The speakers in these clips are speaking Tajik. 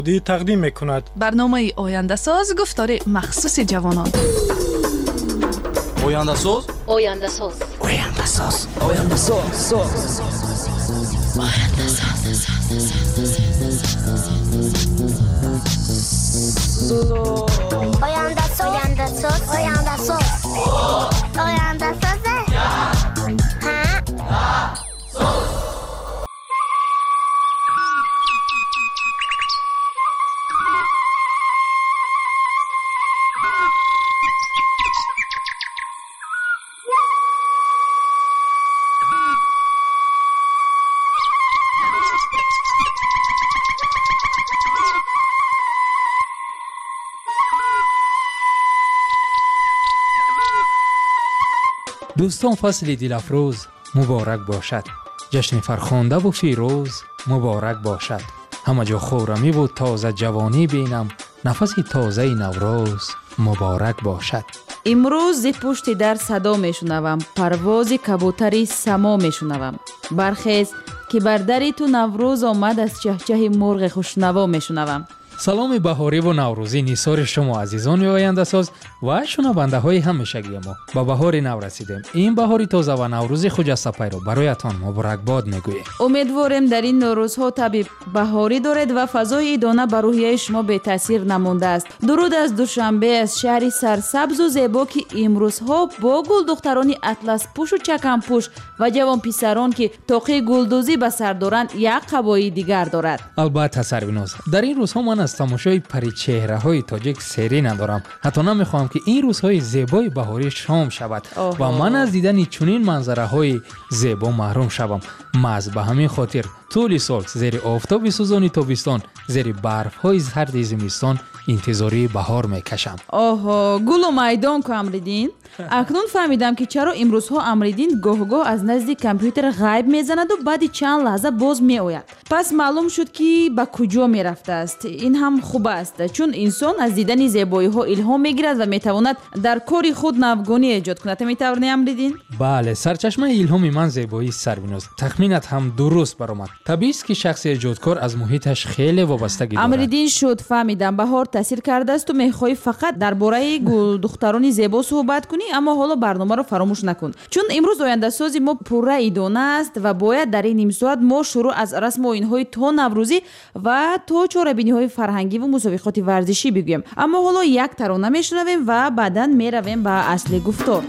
تقدیم میکند برنامه آینده ساز گفتار مخصوص جوانان. آینده ساز آینده ساز آینده ساز آینده ساز آینده ساز آینده ساز آینده ساز آینده ساز دوستان، فصل دلافروز مبارک باشد. جشن فرخنده و فیروز مبارک باشد. همه جا خورمی و تازه جوانی بینم، نفس تازه نوروز مبارک باشد. امروز ز پشت در صدا میشنوم، پرواز کبوتری سما میشنوم. برخیز که بر دری تو نوروز آمد، از چهچه مرغ خوشنوا میشنوم. سلام بهاری و نوروزی نیسار شما عزیزان آینده ساز و شنونده های همیشگی ما. با بهار نو رسیدیم. این بهاری تازه و نوروزی خجسته پیرو برایتان مبارکباد میگوییم. امیدواریم در این نوروزها طبع بهاری دارد و فضای ایدانه بر روحیه شما بی تاثیر نمانده است. درود از دوشنبه از شهری سرسبز و زیبا که امروزها با گل دخترانی اطلس پوش و چکم پوش و جوان پسران که طاقه گلدوزی به سر دارند یک قبایی دیگر دارد. البته سرویناز، در این روزها من از تماشای پری چهره های تاجیک سری ندارم. حتی نمیخوام که این روزهای زیبای بهاری شام شود و من از دیدن چنین منظره های زیبا محروم شوم. مز به همین خاطر طول سال زیر آفتاب سوزان تابستان، زیر برف های زرد زمستان انتظاری بهار میکشم. گل و میدان کو امریدین. اکنون فهمیدم که چرا امروزها امریدین گاه از نزد کامپیوتر غیب میزند و بعد چند لحظه باز میآید. پس معلوم شد که به کجا میرفته است. این هم خوب است، چون انسان از دیدن زیبایی ها الهام میگیرد و میتواند در کاری خود نوگانی ایجاد کند. میتوانی امریدین؟ بله، سرچشمه الهام من زیبایی سرویناز. تخمینت هم درست برآمد. طبیعی است که شخص ایجادکار از محیطش خیلی وابستگی دارد. امریدین شد فهمیدم بهار تاثیر کرده است و میخوای فقط درباره گل دخترانی زیبا صحبت کنی، اما حالا برنامه رو فراموش نکن، چون امروز آینده سازی ما پوره ایدانه است و باید در این نیم ساعت ما شروع از رسم و آیین‌های تا نوروزی و تا چهاربینی‌های فرهنگی و مسابقات ورزشی بگویم. اما حالا یک ترانه میشنویم و بعداً میرویم به اصل گفتار.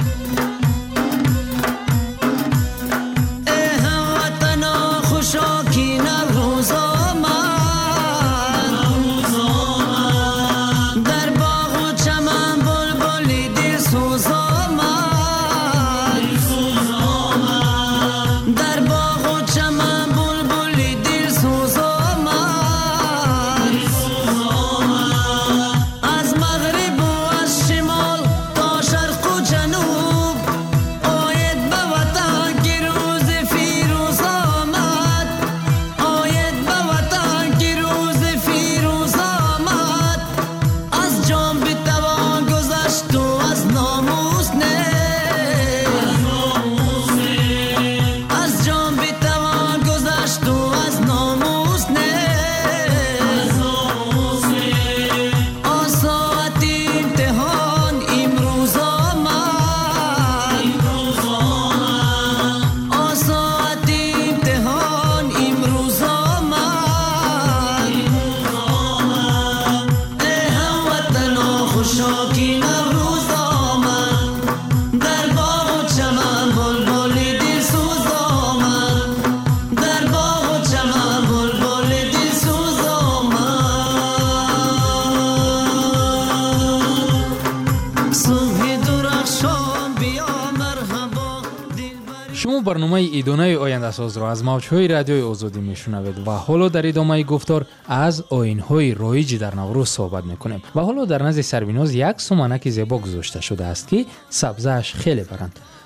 برنامه ایدانه آینده ساز را از موج‌های رادیوی آزادی میشنوید و حالا در ادامه گفتار از آیین‌های رایج در نوروز صحبت میکنیم. و حالا در نزد سرویناز یک سمنک زیبا گذاشته شده است که سبزه‌اش خیلی برند.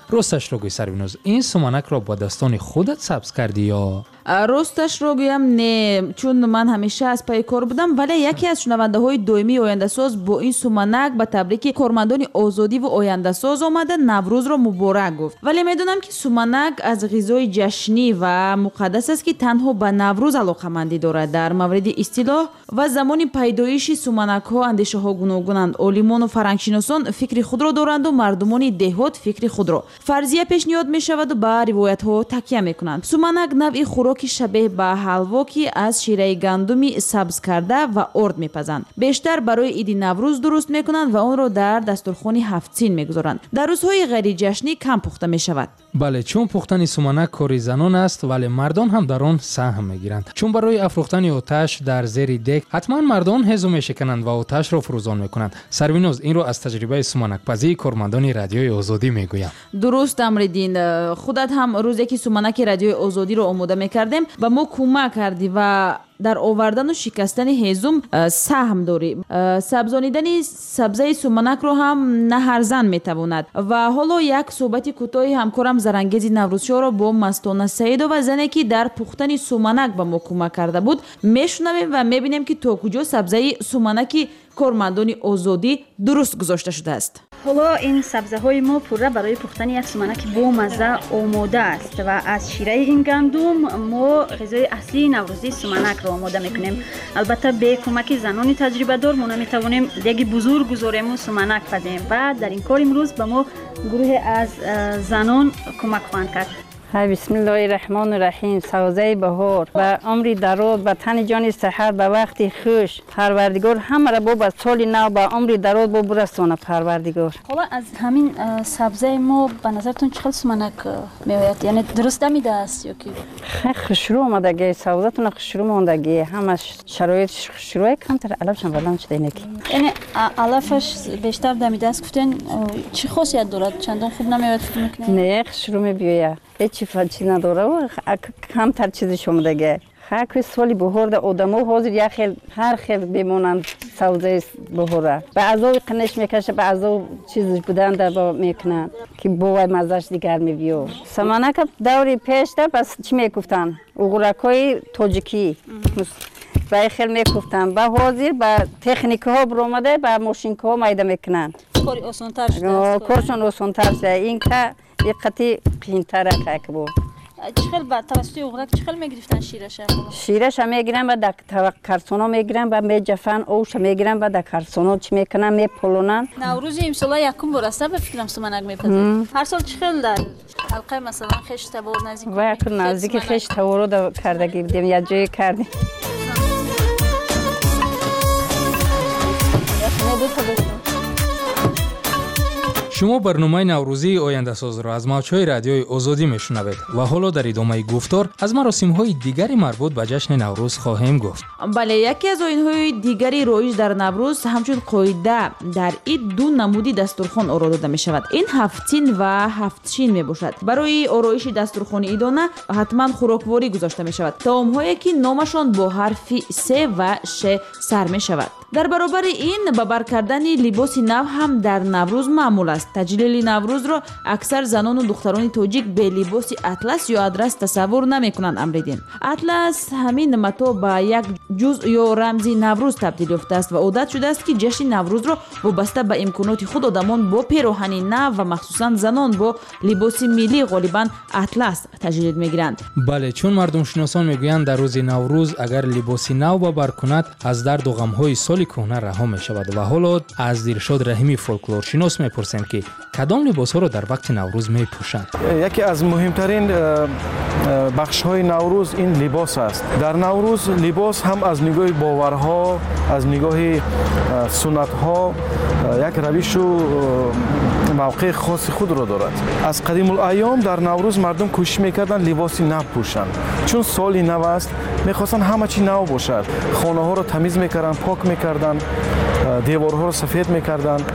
راستش رو گوی سروینوز، این سومنک را با دستان خودت سبز کردی یا؟ راستش رو گویم نه، چون من همیشه از پای کار بودم، ولی یکی از شنونده های دومی آینده ساز با این سومنک به تبریک کارمندان آزادی و آینده ساز آمده نوروز را مبارک گفت. ولی میدونم که سومنک از غذای جشنی و مقدس است که تنها به نوروز علاقه‌مندی دارد. در مورد اصطلاح و زمان پیدایش سومنک ها اندیشه ها گوناگونند. عالمان و فرهنگشناسان فکر خود را دارند و مردمان دهات فکر خود را. فرضیه پیشنهاد می شود و به روایت ها تکیه می کنند. سومنک نوعی خوراک شبیه به حلوا که از شیره گندمی سبز کرده و ارد میپزند. بیشتر برای عید نوروز درست میکنند و آن را در دسترخوان هفت سین میگذارند. در روزهای غیر جشنی کم پخته میشود. بله، چون پختن سومنک کاری زنان است ولی مردان هم در آن سهم میگیرند. چون برای افروختن آتش در زیر دک حتما مردان هزو میشکنند و آتش را فروزان میکنند. سروینوز این را از تجربه سومنک پزی کارمندان رادیوی آزادی میگویم. درست امردین، خودت هم روزی که سومنک رادیوی آزادی را آماده میکردیم و ما کمک کردی و در آوردن و شکستن هیزم سهم داری. سبزانیدن سبزه سومنک رو هم نه هر زن میتواند. و حالا یک صحبت کوتاهی همکارم زرنگیز نوروزشاه را با مستانه سعیدو و زنی که در پختن سومنک به ما کمک کرده بود میشنویم و میبینیم که تا کجا سبزه سومنک کارمندان آزادی درست گذاشته شده است. حالا این سبزه های ما پوره برای پختن یک سومنک با مزه آماده است و از شیره این گندم ما غذای اصلی نوروزی سومنک را آماده میکنیم. البته به کمک زنان تجربه دار ما نمیتوانیم دیگه بزرگ گذاریم و سومنک پزیم و در این کار امروز به ما گروه از زنان کمک خواهند کرد. بسم الله الرحمن الرحیم. سوزه بهار و عمر دراز و تن جان صحت به وقت خوش پروردگار همه را با سال نو با عمر دراز با برسونه پروردگار. حالا از همین سبزه ما به نظرتون چقدر سومنک میآید؟ یعنی درست دمیده است یا کی؟ خشرو اومدگی سوزتون خشرو موندگی همش شرایطش خشروه کمتر علفش هم بلند شده اینکی. یعنی علفش بیشتر دمیده است گفتین چه خاصیت دارد؟ چندان خوب نمیآید فکر میکنین؟ نه خشرو میبیه. هیچ چیزی نداره و کمتر چیزش اومدگی. خاک سالی بهار ده آدمو حاضر یک خیل هر خیل بمونند سوزه بهاره. بعضی قنش میکشه بعضی چیزش بودن در میکنن که بوی مزهش دیگر میبیو. سومنک دوری پیش ده بس چی میگفتن؟ اوغرکای تاجیکی برای خیل میگفتن. با حاضر با تکنیک ها برآمده با ماشین ها میده میکنن. کاری آسان‌تر شده. کارشون آسان‌تر شده. این که یکتی قیمتره که بود. چخل با توسط اوغرک چخل میگرفتن شیرش؟ شیرش میگیرن و در کارتونا میگیرن و میجفن اوش میگیرن و در کارتونا چی میکنن میپلونن. نوروز امسال یکم برسته به فکرم سومنک میپزید. هر سال چخل در حلقه مثلا خش تبار نزدیک و یک نزدیک خش تبار رو کردگی بودیم یا جای کردیم. شما برنامه نوروزی آینده ساز را از موج‌های رادیوی آزادی میشنوید و حالا در ادامه گفتار از مراسم‌های دیگری مربوط به جشن نوروز خواهیم گفت. بله، یکی از آیین‌های دیگری رایج در نوروز همچون قاعده در این دو نمودی دسترخوان آورده داده می شود. این هفتین و هفتشین می باشد. برای آرایش دسترخوان ایدانه حتما خوراکواری گذاشته می شود. طعام‌هایی که نامشان با حرف س و ش سر می شود. در برابر این به بر کردن لباس نو هم در نوروز معمول است. تجلیل نوروز را اکثر زنان و دختران تاجیک به لباس اطلس یا ادرس تصور نمی کنند. امریدین اطلس همین متا به یک جزء یا رمزی نوروز تبدیل یافته است و عادت شده است که جشن نوروز را وابسته به امکانات خود آدمان با پیراهن نو و مخصوصا زنان با لباس ملی غالبا اطلس تجلیل میگیرند. بله، چون مردم شناسان میگویند در روز نوروز اگر لباس نو به بر کند از درد و غم‌های سال کهنه رها می شود. و حالا از دیرشاد رحیمی فولکلور شناس میپرسیم که کدام لباس ها را در وقت نوروز میپوشند؟ یکی از مهمترین بخش های نوروز این لباس است. در نوروز لباس هم از نگاه باورها، از نگاه سنت ها یک روش و موقع خاص خود را دارد. از قدیم الایام در نوروز مردم کوشش میکردن لباسی نو پوشند. چون سال نو است میخواستن همه چی نو باشد. خانه ها را تمیز میکردن، پاک میکردن، دیوارها را سفید میکردن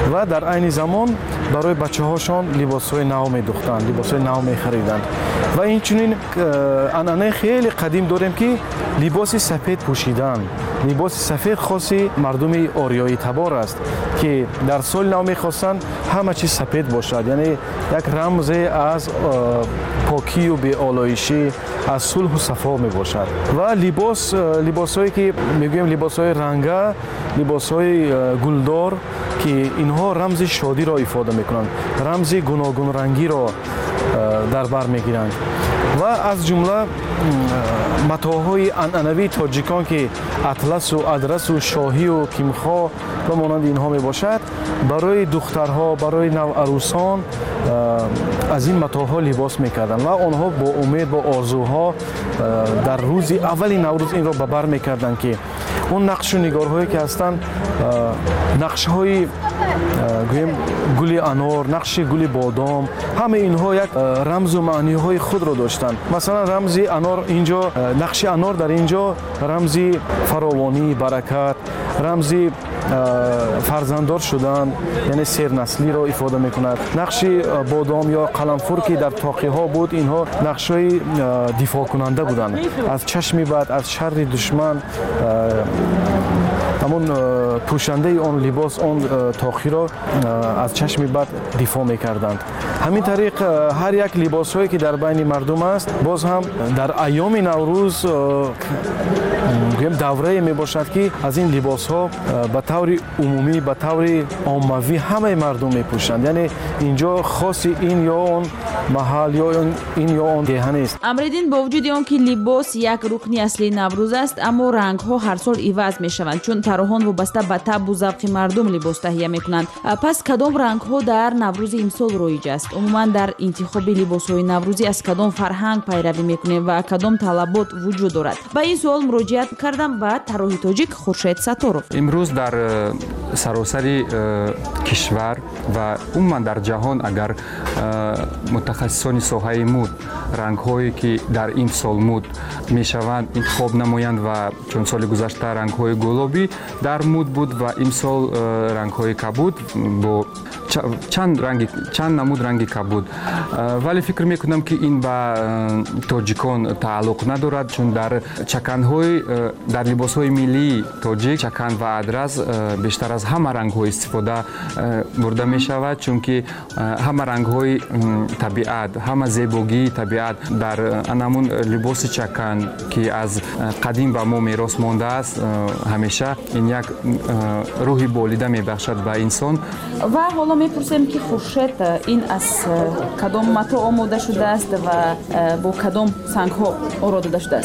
ва дар айни замон барои бачаҳошон либосҳои нав медухтанд, либосҳои нав мехариданд. ва инчунин анъанаи хеле қадим дорем ки либоси сафед пӯшидан. либоси сафед хоси мардуми ориёитабор аст ки дар соли нав мехостанд ҳама чиз сафед бошад, яъне як рамзе аз покию беолоишӣ, аз сулҳу сафо мебошад. ва либосҳое ки мегӯем либосҳои ранга, либосҳои гулдор ки инҳо рамзи шодиро ифода мекунанд, рамзи гуногунрангиро дар бар мегиранд. ва аз ҷумла матоъҳои анъанавии тоҷикон ки атласу адрасу шоҳию кимхо ва монанди инҳо мебошад, барои духтарҳо, барои наварӯсон аз ин матоъҳо либос мекарданд ва онҳо бо умед, бо орзуҳо дар рӯзи аввали наврӯз инро ба бар мекарданд ки он нақшу нигорҳое ки ҳастанд, нақшҳои гӯем гули анор, нақши гули бодом, ҳамаи инҳо як рамзу маъниҳои худро доштанд. масалан рамзи анор инҷо, нақши анор дар инҷо рамзи фаровонӣ, баракат, рамзи фарзанддор шудан, яъне сернаслиро ифода мекунад. нақши бодом ё қаламфур ки дар тоқиҳо буд, инҳо нақшҳои дифоъкунанда буданд аз чашми бад, аз шарри душман. ҳамон пӯшандаи он либос, он тоқиро аз чашми бад дифоъ мекарданд. ҳамин тариқ ҳар як либосҳое ки дар байни мардум аст, боз ҳам дар айёми наврӯз даврае мебошад ки аз ин либосҳо ба таври умумӣ, ба таври оммавӣ ҳамаи мардум мепӯшанд. яъне инҷо хоси ин ё он маҳал ё ин ё он деҳа нест. амридин бо вуҷуди он ки либос як рукни аслии наврӯз аст, аммо рангҳо ҳар сол иваз мешаванд, чун тарҳон вобаста ба табу завқи мардум либос таҳия мекунанд. пас кадом рангҳо дар наврӯзи имсол роиҷ аст? умуман дар интихоби либосҳои наврӯзӣ аз кадом фарҳанг пайравӣ мекунем ва кадом талабот вуҷуд дорад? ба ин суол муроҷиат кардам ба тарроҳи тоҷик Хуршед Саторов. имрӯз дар саросари кишвар ва умуман дар ҷаҳон агар мутахассисони соҳаи муд рангҳое ки дар ин сол муд мешаванд интихоб намоянд ва чун соли гузашта рангҳои гулобӣ дар муд буд ва имсол рангҳои кабуд бо чанд намуд ранги кабуд. вале фикр мекунам ки ин ба тоҷикон тааллуқ надорад, чун дар чаканҳои дар либосҳои миллии тоҷик чакан ва адрас бештар аз ҳама рангҳо истифода бурда мешавад, чунки ҳама рангҳои табиат, ҳама зебогии табиат дар анамун либоси чакан ки аз қадим ба мо мерос мондааст, ҳамеша ин як рӯҳи болида мебахшад ба инсон. ва ҳоло мепурсем ки Хуршед ин аз кадом матоъ омода шудааст ва бо кадом сангҳо оро дода шудааст?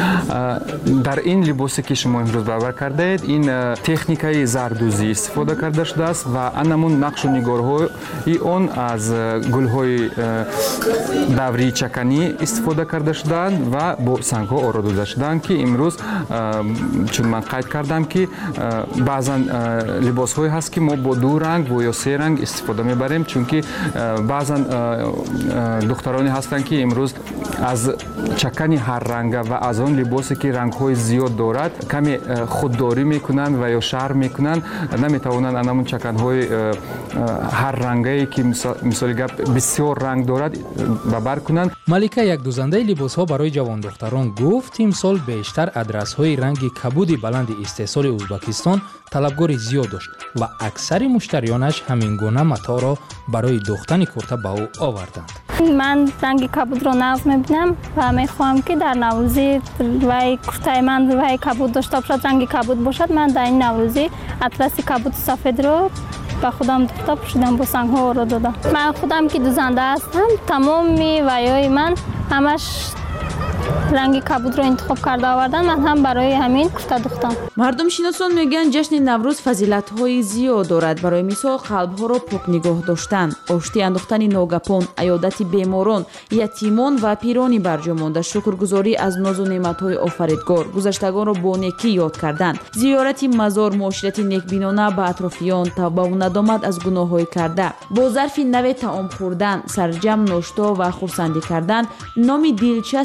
дар ин либосе ки шумо имрӯз бавар кардаед, ин техникаи зардӯзӣ истифода карда шудааст ва анамун нақшу нигорҳои он аз гулҳои даврии чаканӣ истифода карда шудаанд ва бо сангҳо оро дода шудаанд ки имрӯз чун ман қайд кардам ки баъзан либосҳое ҳаст ки мо бо ду ранг ё се ранг истифода мебарем, чунки баъзан духтароне ҳастанд ки имрӯз аз чакани ҳарранга ва аз он либосе ки рангҳои зиёд дорад каме худдорӣ мекунанд ва ё шарм мекунанд, наметавонанд анамун чаканҳои ҳаррангае ки мисоли гап бисёр ранг дорад ба бар кунанд. малика, як дӯзандаи либосҳо барои ҷавондухтарон, гуфт имсол бештар адрасҳои ранги кабуди баланди истеҳсоли Ӯзбекистон талабгори зиёд дошт ва аксари муштариёнаш ҳамин гуна матоъро барои духтани курта ба ӯ оварданд. ман ранги кабудро нағз мебинам ва мехоҳам ки дар наврӯзӣ вай куртаи ман вай кабуд дошта бошад, ранги кабуд бошад. ман дар ин наврӯзӣ атласи кабуди сафедро ба худам духта пӯшидам, бо сангҳо оро додам. ман худам ки дӯзанда ҳастам, тамоми вайҳои ман ҳамаш ранги кабудро интихоб карда овардан, ман ҳам барои ҳамин курта духтам. мардумшиносон мегӯянд ҷашни наврӯз фазилатҳои зиёд дорад. барои мисол қалбҳоро пок нигоҳ доштан, оштӣ андохтани ногапон, аёдати беморон, ятимон ва пирони барҷо монда, шукргузорӣ аз нозу неъматҳои офаридгор, гузаштагонро бо некӣ ёд кардан, зиёрати мазор, муоширати некбинона ба атрофиён, тавбаву надомат аз гуноҳҳои карда, бо зарфи наве таом хӯрдан, сарҷам ношто ва хурсандӣ кардан, номи дилчаспу муносиб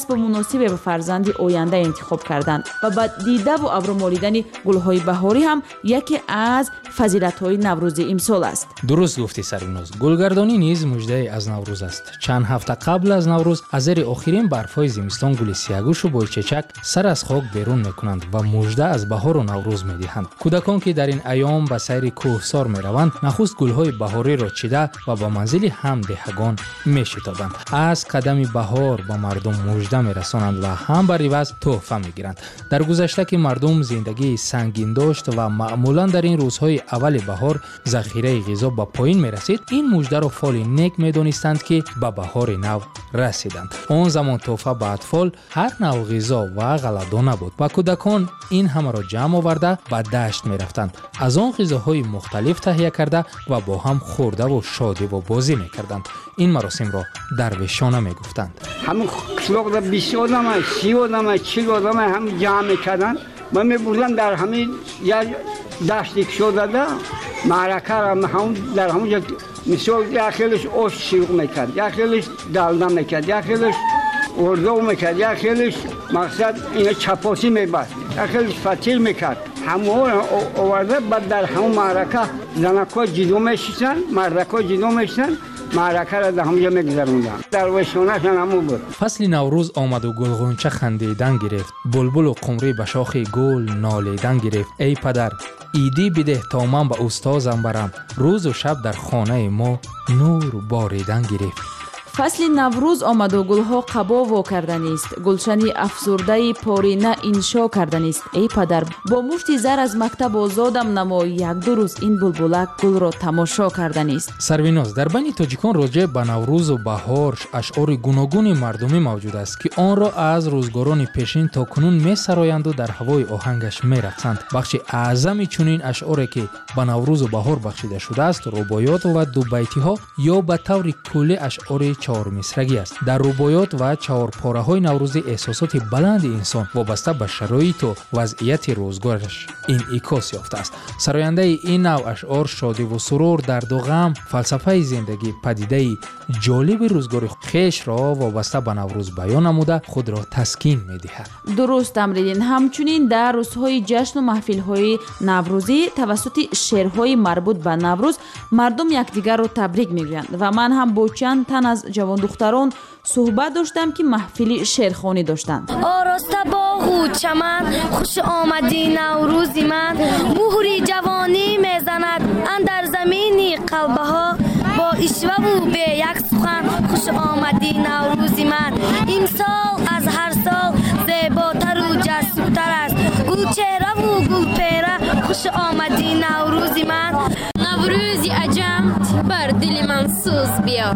муносибе ба фарзанди оянда интихоб карданд ва ба дида ва абрумолидани гулҳои баҳорӣ ҳам яке аз фазилатҳои наврӯзи имсол аст. дуруст гуфтӣ Сарвиноз. Гулгардонӣ низ муждае аз Наврӯз аст. Чанд ҳафта қабл аз Наврӯз аз зери охирин барфҳои зимистон гули сиягӯшу бойчечак сар аз хок берун мекунанд ва мужда аз баҳору Наврӯз медиҳанд. кӯдакон ки дар ин айём ба сайри кӯҳсор мераванд, нахуст гулҳои баҳориро чида ва ба манзили ҳам деҳагон мешитобанд. аз қадами баҳор ба мардум мужда мерасонанд ва ҳам бар иваз тӯҳфа мегиранд. дар гузашта ки мардум зиндагии сангин дошт ва маъмулан дар ин рӯзҳои аввали баҳор захираи ғизо ба поин мерасид, ин муждаро фоли нек медонистанд ки ба баҳори нав расиданд. он замон тӯҳфа ба атфол ҳар навъ ғизо ва ғалладона буд ва кӯдакон ин ҳамаро ҷамъ оварда ба дашт мерафтанд. аз он ғизоҳои мухталиф таҳия карда ва бо ҳам хӯрдаву шодиву бозӣ мекарданд. ин маросимро дарвешона мегуфтанд. ҳамин қишлоқда 20 одама 30 одама 40 одама ҳам ҷамъ мекарданд ва мебурданд дар ҳамин як дашти кушодада маъракаро дар ҳамонҷо мисол як хелиш ош шилуқ мекард, як хелиш далда мекард, як хелиш ордов мекард, як хелиш мақсад ина чапоси мебаст, як хелиш фатил мекард. ҳамаро оварда баъд дар ҳамон маърака занакҳо ҷудо мешистанд, мардакҳо ҷудо мешистанд, маъракаро дар ҳамонҷо мегузаронданд. дарвешонашон ҳамон буд. фасли Наврӯз омаду гулғунча хандидан гирефт, булбулу қумрӣ ба шохи гул нолидан гирефт. эй падар, идӣ бидеҳ то ман ба устозам барам, рӯзу шаб дар хонаи мо нур боридан гирефт. фасли наврӯз омаду гулҳо қабо во карданист, гулшани афзурдаи порина иншо карданист. эй падар, бо мушти зар аз мактаб озодам намо, якду рӯз ин булбулак гулро тамошо карданист. Сарвиноз, дар байни тоҷикон роҷеъ ба Наврӯзу баҳор ашъори гуногуни мардумӣ мавҷуд аст, ки онро аз рӯзгорони пешин то кунун месароянду дар ҳавои оҳангаш мерақсанд. бахши аъзами чунин ашъоре ки ба Наврӯзу баҳор бахшида шудааст, рубоёт ва дубайтиҳо ё ба таври куллӣ ашъори чаҳормисрагӣ аст. дар рубоёт ва чаҳорпораҳои наврӯзӣ эҳсосоти баланди инсон вобаста ба шароиту вазъияти рӯзгораш инъикос ёфтааст. сарояндаи ин навъ ашъор шодиву сурур, дарду ғам, фалсафаи зиндагӣ, падидаи ҷолиби рӯзгори хешро вобаста ба Наврӯз баён намуда худро таскин медиҳад. дуруст амридин. ҳамчунин дар рӯзҳои ҷашну маҳфилҳои наврӯзӣ тавассути шеърҳои марбут ба Наврӯз мардум якдигарро табрик мегӯянд ва ман ҳам бо чанд тан аз ҷавондухтарон суҳбат доштам ки маҳфили шеърхонӣ доштанд. ороста боғу чаман, хуш омадӣ наврӯзи ман, муҳри ҷавонӣ мезанад андар замини қалбаҳо, бо ишваву бе як сухан, хуш омадӣ наврӯзи ман. имсол аз ҳар сол зеботару ҷасуртар аст, гулчеҳраву гулпера, хуш омадӣ наврӯзи ман. наврӯзи аҷам бар дили ман сӯз биёр,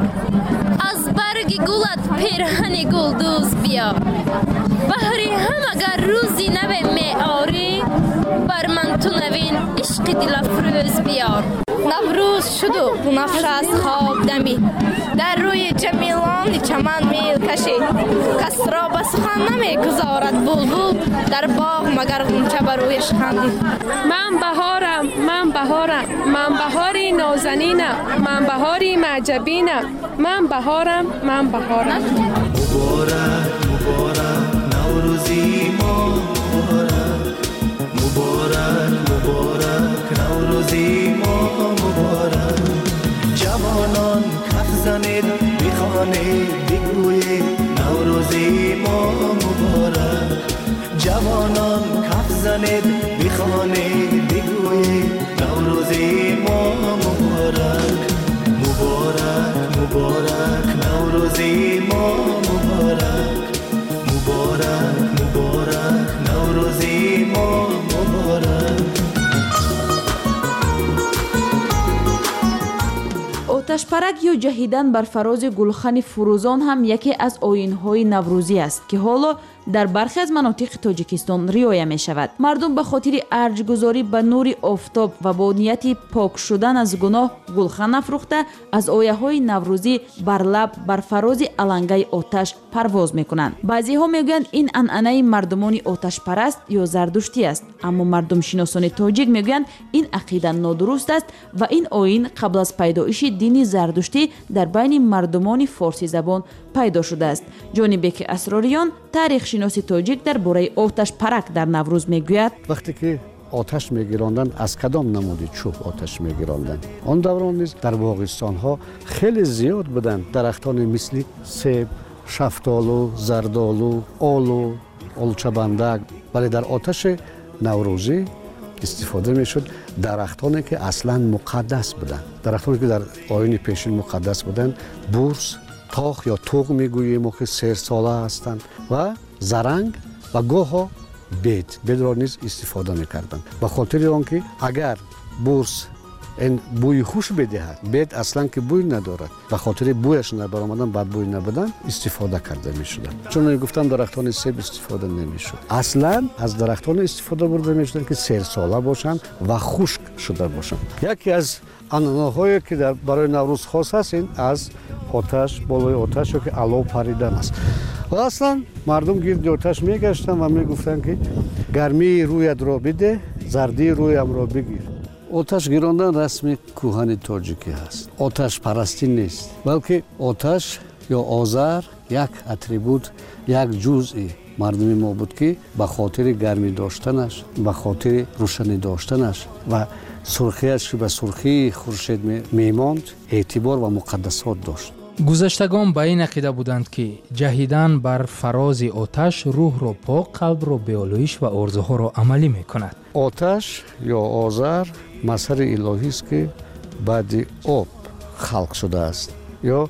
аз барги гулат пирҳани гулдӯз биёр. баҳри ҳам агар рӯзи наве меорӣ, бар ман ту навин ишқи дилафрӯз биёр. наврӯз шуду бунафша аз хоб дамид, дар рӯи ҷамилони чаман мил кашид. касро ба сухан намегузорад булбул, дар боғ магар ғунча ба рӯяш хандид. ман баҳорам, ман баҳорам, ман баҳори нозанинам, ман баҳори маъҷабинам, ман баҳорам, ман баҳорам. муборак муборак наврӯзи мо, муборак муборак наврӯзи мо, муборак. ҷавонон каф занед, бихонед, бигӯед наврӯзи мо, муборак. ҷавонон каф занед, бихонед, бигӯед наврӯзи мо, муборак. муборак муборак наврӯзи мо, муборак. муборак муборак наврӯзи мо, муборак. оташпарак ё ҷаҳидан бар фарози гулхани фурӯзон ҳам яке аз оинҳои наврӯзӣ аст, ки ҳоло در برخی از مناطق تاجیکستان رعایت می شود. مردم به خاطر ارجگذاری به نور آفتاب و با نیت پاک شدن از گناه گلخن افروخته از آیه‌های نوروزی بر لب بر فراز علنگه آتش پرواز می کنند. بعضی ها می گویند این عنعنه مردمان آتش پرست یا زردشتی است، اما مردم شناسان تاجیک می گویند این عقیده نادرست است و این آیین قبل از پیدایش دین زردشتی در بین مردمان فارسی زبان پیدا شده است. جانبک اسراریان تاریخ شناس تاجیک در باره آتش پرک در نوروز می گوید وقتی که آتش میگیراندن از کدام نمودی چوب آتش میگیراندن. آن دوران نیز در باغستان ها خیلی زیاد بودند درختان مثل سیب، شفتالو، زردالو، آلو، آلوچه‌بندک. ولی در آتش نوروزی استفاده میشد درختانی که اصلا مقدس بودند. درختانی که در آیین پیشین مقدس بودند، بورس، تاخ یا توق میگوییم که 3 ساله هستند و زرنگ و گاها بید را نیز استفاده میکردند. به خاطر آنکه اگر بورس این بوی خوش بدهد، بید اصلا که بوی ندارد، به خاطر بویش نبرآمدن بد بوی نبودن استفاده کرده میشدند. چون گفتم درختان سیب استفاده نمیشد، اصلا از درختان استفاده برده میشدند که 3 ساله باشند و خشک شده باشند. یکی از عنعنه‌هایی که برای نوروز خاص است این از آتش، بالای آتش که علو پریدن است. و اصلا مردم گرد آتش میگشتن و میگفتن که گرمی رویت را بده، زردی رویم را بگیر. آتش گیراندن رسم کوهن تاجیکی است. آتش پرستی نیست، بلکه آتش یا آذر یک اتریبوت، یک جزئی مردمی ما بود که به خاطر گرمی داشتنش، به خاطر روشنی داشتنش و سرخیش به سرخی خورشید میماند اعتبار و مقدسات داشت. گذشتگان به این عقیده بودند که جهیدن بر فراز آتش روح را پاک، قلب را به آلایش و آرزوها را عملی میکند. آتش یا آذر مظهر الهی است که بعد آب خلق شده است یا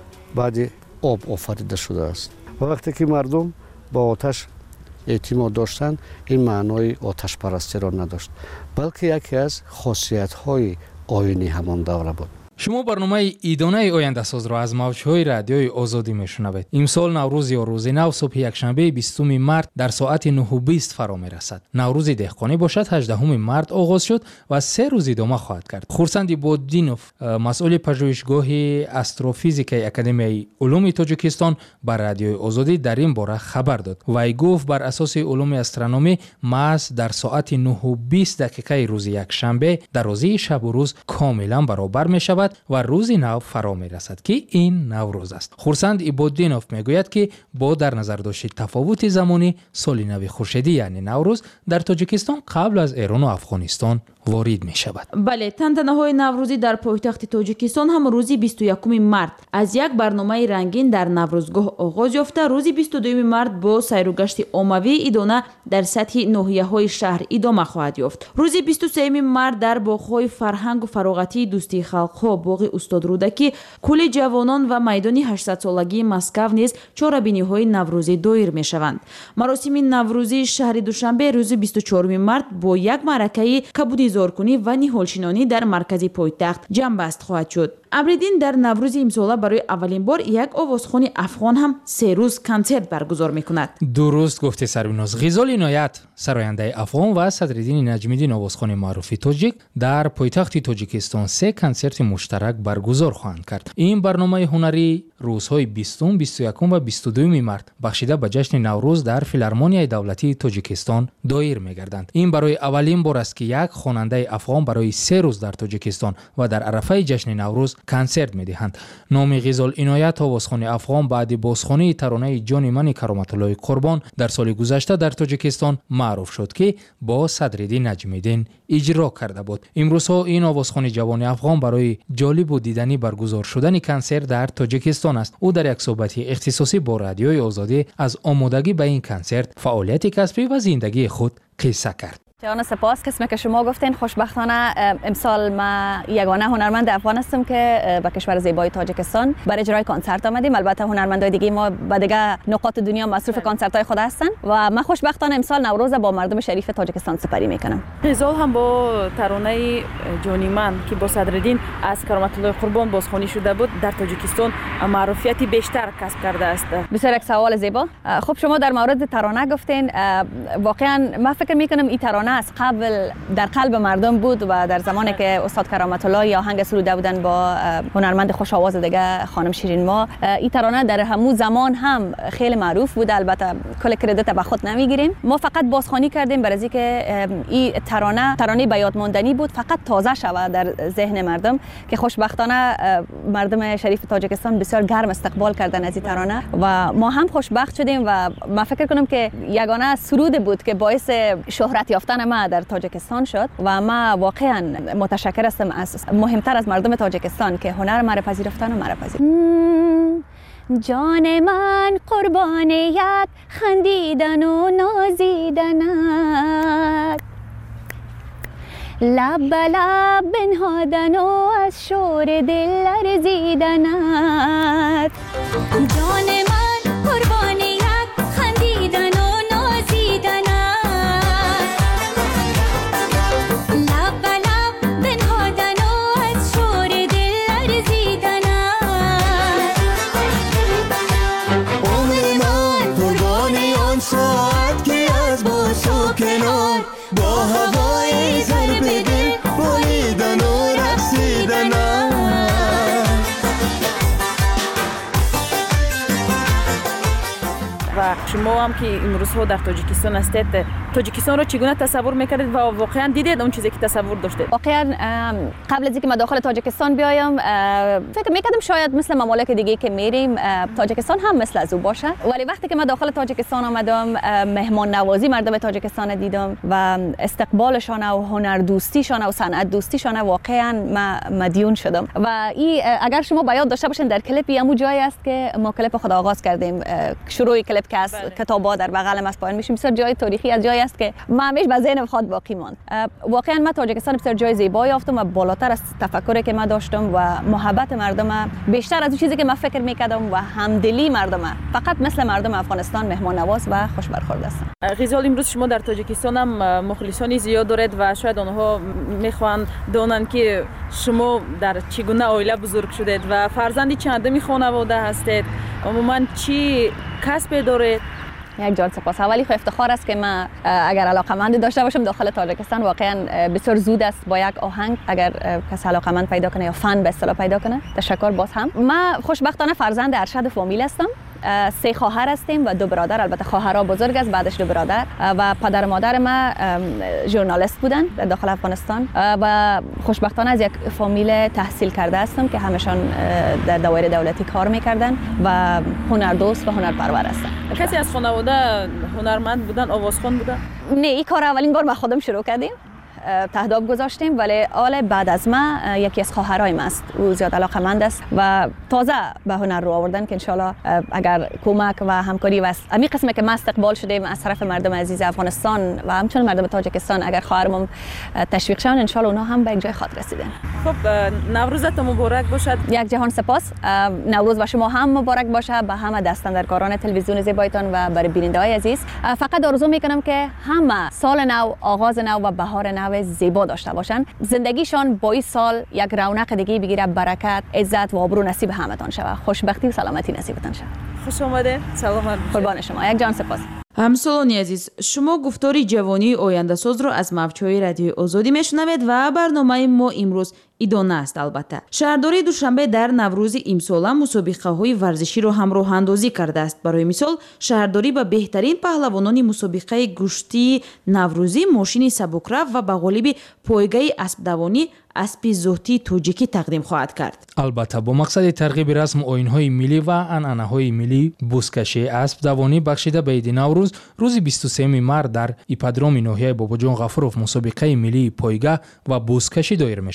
بعد آب آفریده شده است. و وقتی که مردم با آتش اعتماد داشتند، این معنای آتش پرستی را نداشت، بلکه یکی از خاصیت‌های آیینی همان دوره بود. شما برنامه ایدانه آینده ساز را از موج‌های رادیوی آزادی میشنوید. امسال نوروز یا روز نو صبح یکشنبه 20 مارس در ساعت 9:20 فرا میرسد. نوروز دهقانی باشد 18 مارس آغاز شد و 3 روز ادامه خواهد کرد. خورسند ایبادینوف، مسئول پژوهشگاه استروفیزیک اکادمیای علوم تاجیکستان بر رادیوی آزادی در این باره خبر داد. وی گفت بر اساس علوم استرونومی محض در ساعت 9:20 روز یکشنبه درازی شب و روز کاملا برابر می شود و روز نو فرا می رسد که این نوروز است. خورسند ایبادینوف می گوید که با در نظر داشت تفاوت زمانی سال نو خورشیدی یعنی نوروز در تاجیکستان قبل از ایران و افغانستان وارد می شود. بله، تنتنه‌های نوروزی در پایتخت تاجیکستان هم روز 21 مارس از یک برنامه رنگین در نوروزگاه آغاز یافته، روز 22 مارس با سیر و گشت عمومی ایدانه در سطح ناحیه‌های شهر ادامه خواهد یافت. روز 23 مارس در باغ‌های فرهنگ و فراغتی دوستی خلق‌ها، باغ استاد رودکی، کولی جوانان و میدان 800 سالگی مسکو نیز چهاربینی‌های نوروزی دایر می‌شوند. مراسم نوروزی شهر دوشنبه روز 24 مارس با یک معرکه کبودی زارکنی و نهالشینانی در مرکز پایتخت جنبست خواهد شد. ابریدین در نوروز امسال برای اولین بار یک آوازخوان افغان هم 3 روز کنسرت برگزار می‌کند. درست گفته سربیناز. غزال عنایت، سراینده افغان و صدرالدین نجمی‌الدین آوازخوان معروف تاجیک در پایتخت تاجیکستان 3 کنسرت مشترک برگزار خواهند کرد. این برنامه هنری روزهای 20، 21 و 22 مارس بخشیده به جشن نوروز در فیلارمونیای دولتی تاجیکستان دایر می‌گردند. این برای اولین بار است که یک خواننده افغان برای 3 روز در تاجیکستان و در عرفه جشن نوروز کنسرت می‌دهند. نام غزال عنایت آوازخوان افغان بعد بازخوانی ترانه جان من کرامت الله قربان در سال گذشته در تاجیکستان معروف شد که با صدرالدین نجمی‌الدین اجرا کرده بود. امروزها این آوازخوان جوان افغان برای جالب و دیدنی برگزار شدن کنسرت در تاجیکستان است. او در یک صحبت اختصاصی با رادیوی آزادی از آمادگی به این کنسرت، فعالیت کسبی و زندگی خود قصه کرد. جان سپاس. قسمی که شما گفتین خوشبختانه امسال ما یگانه هنرمند افغان هستم که به کشور زیبای تاجیکستان برای اجرای کنسرت آمدیم. البته هنرمندای دیگه ما به دیگه نقاط دنیا مصروف کنسرت‌های خود هستن و من خوشبختانه امسال نوروز با مردم شریف تاجیکستان سپری میکنم. غزال هم با ترانه جانی من که با صدرالدین از کرامت الله قربان بازخوانی شده بود در تاجیکستان معروفیتی بیشتر کسب کرده است. بسیار یک سوال زیبا. خب شما در مورد ترانه گفتین، واقعا من فکر میکنم این ترانه از قبل در قلب مردم بود و در زمانی که استاد کرامت الله یا آهنگ سروده بودن با هنرمند خوش آواز دیگه خانم شیرین ما، این ترانه در همون زمان هم خیلی معروف بود. البته کل کردیت به خود نمیگیریم، ما فقط بازخوانی کردیم برای اینکه این ترانه به یاد ماندنی بود، فقط تازه شود در ذهن مردم که خوشبختانه مردم شریف تاجیکستان بسیار گرم استقبال کردن از این ترانه و ما هم خوشبخت شدیم و من فکر کنم که یگانه سرود بود که باعث شهرت یافتن ما در تاجیکستان شد و ما واقعا متشکر هستم از مهمتر از مردم تاجیکستان که هنر ما را پذیرفتن و ما را پذیرفتن. جان من قربان یک خندیدن و نازیدنت، لب به لب بنهادن و از شور دل لرزیدنت. جان من قربان یک خندیدن و نازیدنت، لب به لب بنهادن و از شور دل لرزیدنت. عمر من قربان آن ساعت که از باش و کنار با هوای ضرب دل بریدن و رقصیدن. و شما هم که امروزها در تاجیکستان هستید، تاجیکستان رو چگونه تصور میکردید و واقعا دیدید اون چیزی که تصور داشتید؟ واقعا قبل از اینکه من داخل تاجیکستان بیایم فکر میکردم شاید مثل ممالک دیگه که میریم تاجیکستان هم مثل از او باشه، ولی وقتی که من داخل تاجیکستان آمدم مهمان نوازی مردم تاجیکستان دیدم و استقبالشان و هنر دوستیشان و صنعت دوستیشان واقعا مدیون شدم. و این اگر شما بیاد داشته باشین در کلیپی همون جایی است که ما کلیپ خود آغاز کردیم، شروع کلیپ که از کتابا در بغل از پایین میشیم، بسیار جای تاریخی از جایی است که من همیشه به ذهنم خود باقی ماند. واقعا من تاجیکستان بسیار جای زیبایی یافتم و بالاتر از تفکری که من داشتم و محبت مردم بیشتر از اون چیزی که من فکر میکردم و همدلی مردم، فقط مثل مردم افغانستان مهمان نواز و خوش برخورد هستن. غزال، امروز شما در تاجیکستان هم مخلصانی زیاد دارید و شاید آنها میخوان دانند که شما در چگونه عائله بزرگ شدید و فرزندی چندمی خانواده هستید، عموما چی کسب دارید؟ یک جان سپاس. اولی خو افتخار است که من اگر علاقمند داشته باشم داخل تاجیکستان، واقعا بسیار زود است با یک آهنگ اگر کس علاقمند پیدا کنه یا فن به اصطلاح پیدا کنه. تشکر. باز هم من خوشبختانه فرزند ارشد فامیل هستم. 3 خواهر هستیم و 2 برادر. البته خواهرها بزرگ است، بعدش 2 برادر و پدر مادر ما ژورنالیست بودن در داخل افغانستان و خوشبختانه از یک فامیل تحصیل کرده هستم که همشان در دایره دولتی کار میکردن و هنردوست و هنرپرور هستن. کسی از خانواده هنرمند بودن، آوازخوان بودن؟ نه، این کار اولین بار ما خودم شروع کردیم، تهداب گذاشتیم، ولی آل بعد از ما یکی از خواهرایم است، او زیاد علاقمند است و تازه به هنر رو آوردن که انشالله اگر کمک و همکاری و امی قسمه که ما استقبال شدیم از طرف مردم عزیز افغانستان و همچنین مردم تاجیکستان، اگر خواهرمون تشویق شون انشالله اونها هم به یک جای خاط رسیدن. خب نوروزتون مبارک باشد. یک جهان سپاس. نوروز و شما هم مبارک باشه به همه دستاندرکاران تلویزیون زیبایتان و برای بیننده‌های عزیز. فقط آرزو میکنم که همه سال نو، آغاز نو و بهار نو زیبا داشته باشن، زندگیشان با این سال یک رونق دیگه بگیره، برکت، عزت و آبرو نصیب همتان شود، خوشبختی و سلامتی نصیبتان شود. خوش آمده. سلامت. قربان شما. یک جان سپاس. همسالانی عزیز، شما گفتاری جوانی آینده ساز رو از موج‌های رادیوی آزادی میشنوید و برنامه ما امروز ادامه است. البته شهرداری دوشنبه در نوروز امسال مسابقه‌های ورزشی رو همراه اندازی کرده است. برای مثال شهرداری به بهترین پهلوانان مسابقه گشتی نوروزی ماشین سبکرو و به غالب پایگاه اسب دوانی اسب زهدی توجیکی تقدیم خواهد کرد. البته با مقصد ترغیب رسم آیین‌های ملی و عنعنه‌های ملی، بزکشی اسب دوانی بخشیده به عید نوروز روز 23 مارس در ایپادروم ناحیه باباجان غفورов مسابقه ملی پایگاه و بزکشی دایر می شود.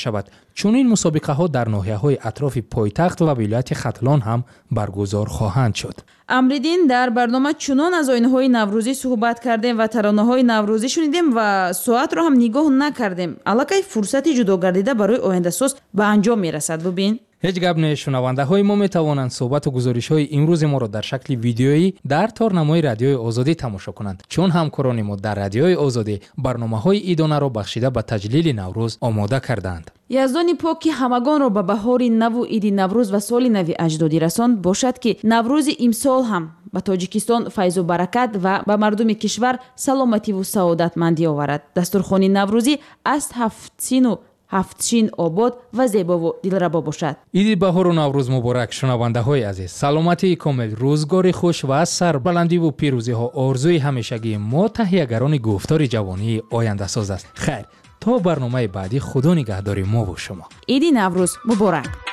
چنین مسابقه ها در ناحیه‌های اطراف پایتخت و ولایت ختلان هم برگزار خواهند شد. امریدین در برنامه چنان از آیین‌های نوروزی صحبت کردیم و ترانه‌های نوروزی شنیدیم و ساعت رو هم نگاه نکردیم. الکی فرصتی جداگردیده برای آینده‌ساز به انجام میرسد. ببین هیچ گپ نه. شنونده های ما می توانند صحبت و گزارش های امروز ما را در شکل ویدیویی در تارنمای رادیوی آزادی تماشا کنند، چون همکاران ما در رادیوی آزادی برنامه‌های ایدانه را بخشیده به تجلیل نوروز آماده کردند. یزدان پاک که همگان را به بهار نو و عید نوروز و سال نو اجدادی رساند باشد که نوروز امسال هم به تاجیکستان فیض و برکت و به مردم کشور سلامتی و سعادتمندی آورد. دسترخوان نوروزی از هفتشین آباد و زیبا و دلربا باشد. عید بهار و نوروز مبارک شنونده های عزیز. سلامتی کامل، روزگار خوش و سربلندی و پیروزی ها آرزوی همیشگی ما تهیه‌گران گفتار جوانی آینده ساز است. خیر تا برنامه بعدی خدا نگهدار ما و شما. عید نوروز مبارک.